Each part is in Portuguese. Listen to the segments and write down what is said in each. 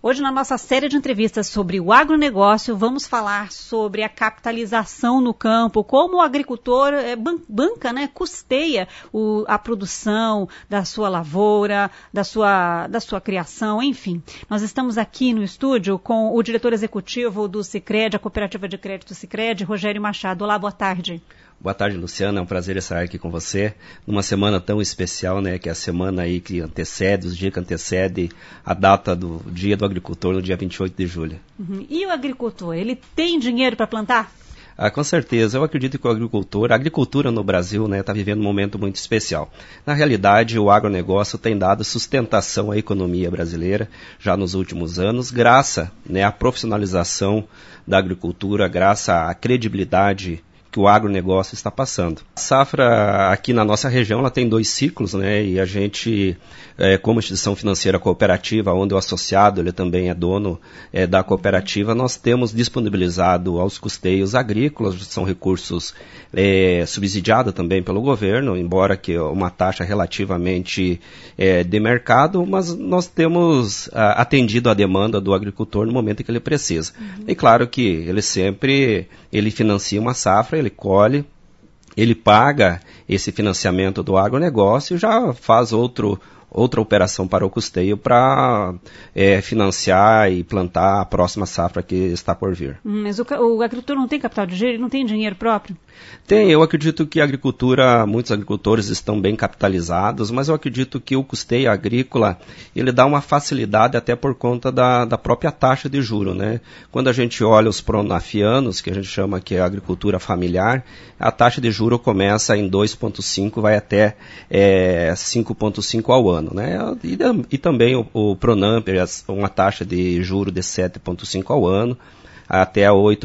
Hoje, na nossa série de entrevistas sobre o agronegócio, vamos falar sobre a capitalização no campo, como o agricultor banca, né, custeia a produção da sua lavoura, da sua criação, enfim. Nós estamos aqui no estúdio com o diretor executivo do Sicredi, a Cooperativa de Crédito Sicredi, Rogério Machado. Olá, boa tarde. Boa tarde, Luciana. É um prazer estar aqui com você numa semana tão especial, né? Que é a semana aí que antecede, os dias que antecede a data do Dia do Agricultor, no dia 28 de julho. E o agricultor, ele tem dinheiro para plantar? Com certeza. Eu acredito que a agricultura no Brasil, né, está vivendo um momento muito especial. Na realidade, o agronegócio tem dado sustentação à economia brasileira já nos últimos anos, graças, né, à profissionalização da agricultura, graças à credibilidade que o agronegócio está passando. A safra aqui na nossa região ela tem 2 ciclos, né? E a gente, como instituição financeira cooperativa, onde o associado ele também é dono da cooperativa, nós temos disponibilizado aos custeios agrícolas, são recursos subsidiados também pelo governo, embora que uma taxa relativamente de mercado, mas nós temos atendido a demanda do agricultor no momento em que ele precisa. E claro que ele financia uma safra, ele colhe, ele paga esse financiamento do agronegócio e já faz outra operação para o custeio para financiar e plantar a próxima safra que está por vir. Mas o agricultor não tem capital de giro, ele não tem dinheiro próprio? Tem, eu acredito que muitos agricultores estão bem capitalizados, mas eu acredito que o custeio agrícola, ele dá uma facilidade até por conta da própria taxa de juro, né? Quando a gente olha os pronafianos, que a gente chama que é a agricultura familiar, a taxa de juro começa em 2,5, vai até 5,5 ao ano, né? E também o Pronamp, uma taxa de juro de 7,5 ao ano, até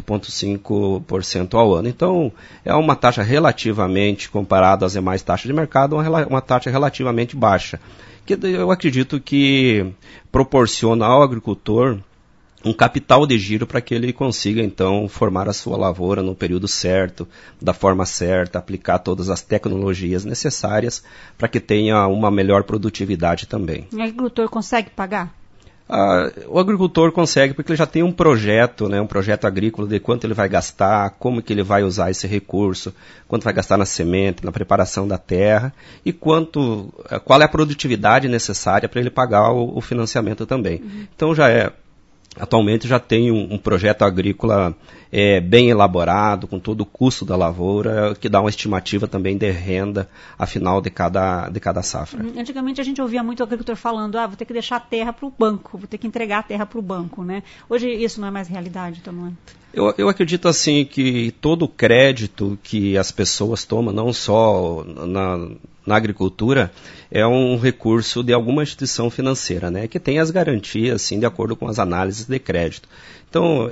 8,5% ao ano. Então, é uma taxa relativamente, comparada às demais taxas de mercado, uma taxa relativamente baixa, que eu acredito que proporciona ao agricultor um capital de giro para que ele consiga, então, formar a sua lavoura no período certo, da forma certa, aplicar todas as tecnologias necessárias para que tenha uma melhor produtividade também. O agricultor consegue pagar? O agricultor consegue porque ele já tem um projeto, né, um projeto agrícola de quanto ele vai gastar, como que ele vai usar esse recurso, quanto vai gastar na semente, na preparação da terra e qual é a produtividade necessária para ele pagar o financiamento também. Então atualmente já tem um projeto agrícola bem elaborado, com todo o custo da lavoura, que dá uma estimativa também de renda a final de cada safra. Antigamente a gente ouvia muito o agricultor falando, vou ter que deixar a terra para o banco, vou ter que entregar a terra para o banco, né? Hoje isso não é mais realidade, então não é? Eu acredito assim que todo o crédito que as pessoas tomam, não só na agricultura, é um recurso de alguma instituição financeira, né, que tem as garantias, assim, de acordo com as análises de crédito. Então,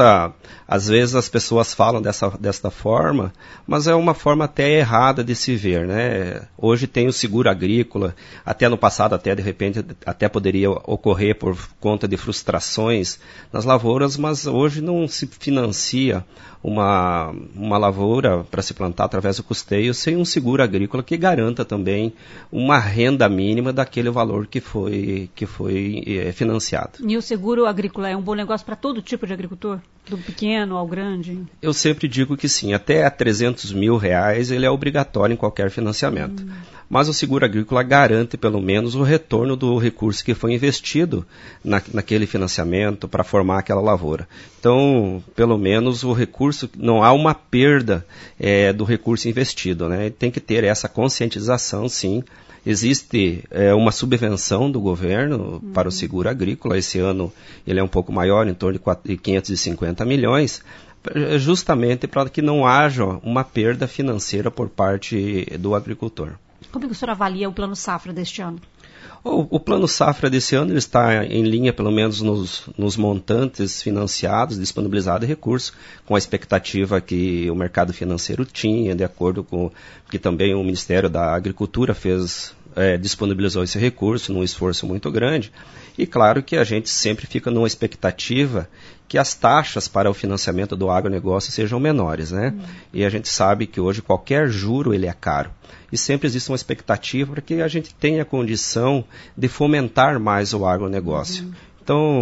às vezes as pessoas falam dessa forma, mas é uma forma até errada de se ver, né? Hoje tem o seguro agrícola, até no passado, de repente, até poderia ocorrer por conta de frustrações nas lavouras, mas hoje não se financia uma lavoura para se plantar através do custeio sem um seguro agrícola que garanta também uma renda mínima daquele valor que foi financiado. E o seguro agrícola é um bom negócio para todo tipo de agricultor? Do pequeno ao grande? Eu sempre digo que sim, até R$300 mil ele é obrigatório em qualquer financiamento. Mas o seguro agrícola garante pelo menos o retorno do recurso que foi investido naquele financiamento para formar aquela lavoura. Então, pelo menos o recurso, não há uma perda do recurso investido, né? Tem que ter essa conscientização, sim. Existe uma subvenção do governo para o seguro agrícola. Esse ano ele é um pouco maior, em torno de 550 milhões, justamente para que não haja uma perda financeira por parte do agricultor. Como é que o senhor avalia o Plano Safra deste ano? O Plano Safra desse ano ele está em linha, pelo menos nos montantes financiados, disponibilizados de recursos, com a expectativa que o mercado financeiro tinha, de acordo com que também o Ministério da Agricultura disponibilizou esse recurso num esforço muito grande. E claro que a gente sempre fica numa expectativa que as taxas para o financiamento do agronegócio sejam menores, né? E a gente sabe que hoje qualquer juro ele é caro. E sempre existe uma expectativa para que a gente tenha condição de fomentar mais o agronegócio. Então,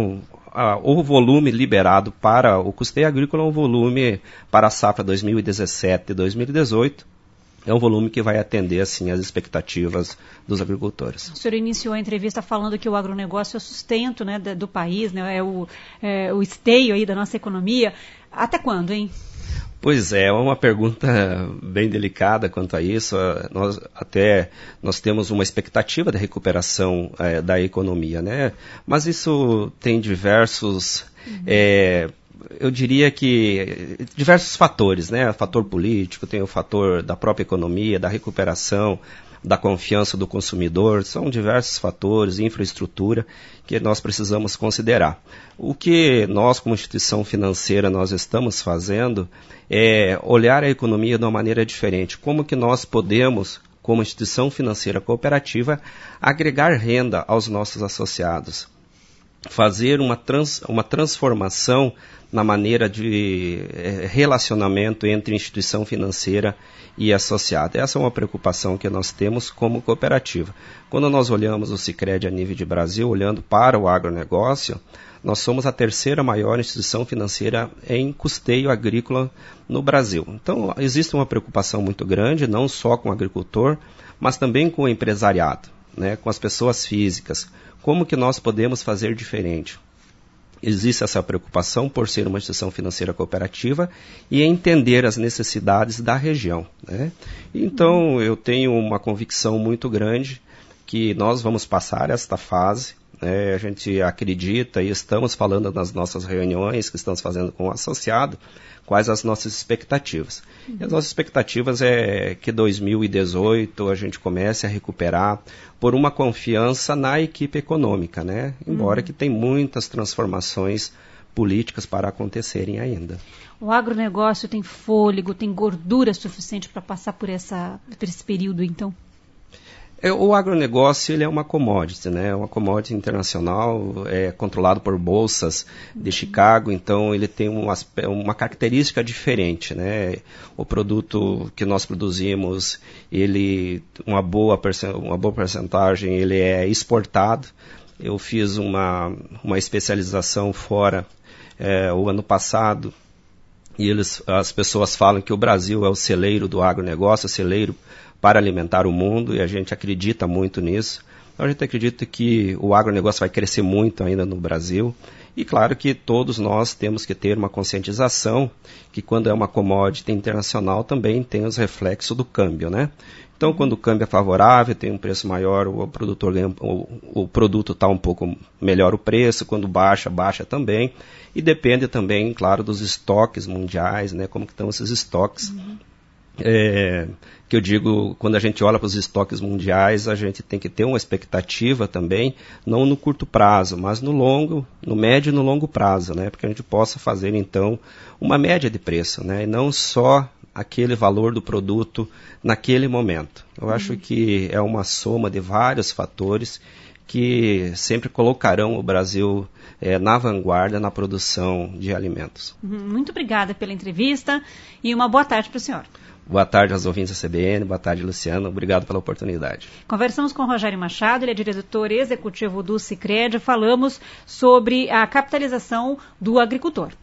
o volume liberado para o custeio agrícola é um volume para a safra 2017 e 2018, é um volume que vai atender assim, as expectativas dos agricultores. O senhor iniciou a entrevista falando que o agronegócio é o sustento, né, do país, né, é o esteio aí da nossa economia. Até quando, hein? Pois é uma pergunta bem delicada quanto a isso. Nós temos uma expectativa de recuperação da economia, né? Mas isso tem diversos... eu diria que diversos fatores, né? O fator político, tem o fator da própria economia, da recuperação, da confiança do consumidor, são diversos fatores, infraestrutura, que nós precisamos considerar. O que nós, como instituição financeira, nós estamos fazendo é olhar a economia de uma maneira diferente. Como que nós podemos, como instituição financeira cooperativa, agregar renda aos nossos associados, fazer uma transformação na maneira de relacionamento entre instituição financeira e associado. Essa é uma preocupação que nós temos como cooperativa. Quando nós olhamos o Sicredi a nível de Brasil, olhando para o agronegócio, nós somos a terceira maior instituição financeira em custeio agrícola no Brasil. Então, existe uma preocupação muito grande, não só com o agricultor, mas também com o empresariado, né, com as pessoas físicas. Como que nós podemos fazer diferente? Existe essa preocupação por ser uma instituição financeira cooperativa e entender as necessidades da região, né? Então, eu tenho uma convicção muito grande que nós vamos passar esta fase, né? A gente acredita e estamos falando nas nossas reuniões que estamos fazendo com o associado, quais as nossas expectativas. E as nossas expectativas é que 2018 a gente comece a recuperar por uma confiança na equipe econômica, né? Embora que tem muitas transformações políticas para acontecerem ainda. O agronegócio tem fôlego, tem gordura suficiente para passar por esse período, então? O agronegócio ele é uma commodity, né? É uma commodity internacional, é controlado por bolsas de Chicago, então ele tem uma característica diferente, né? O produto que nós produzimos, uma boa percentagem, ele é exportado. Eu fiz uma especialização fora o ano passado e as pessoas falam que o Brasil é o celeiro do agronegócio, o celeiro para alimentar o mundo, e a gente acredita muito nisso. Então, a gente acredita que o agronegócio vai crescer muito ainda no Brasil, e claro que todos nós temos que ter uma conscientização que quando é uma commodity internacional também tem os reflexos do câmbio, né? Então, quando o câmbio é favorável, tem um preço maior, o produtor ganha, o produto está um pouco melhor o preço, quando baixa também, e depende também, claro, dos estoques mundiais, né? Como que estão esses estoques. Que eu digo, quando a gente olha para os estoques mundiais, a gente tem que ter uma expectativa também, não no curto prazo, mas no médio e no longo prazo, né? Porque a gente possa fazer, então, uma média de preço, né? E não só aquele valor do produto naquele momento. Eu acho que é uma soma de vários fatores que sempre colocarão o Brasil na vanguarda na produção de alimentos. Muito obrigada pela entrevista e uma boa tarde para o senhor. Boa tarde aos ouvintes da CBN, boa tarde, Luciano, obrigado pela oportunidade. Conversamos com o Rogério Machado, ele é diretor executivo do Sicredi, falamos sobre a capitalização do agricultor.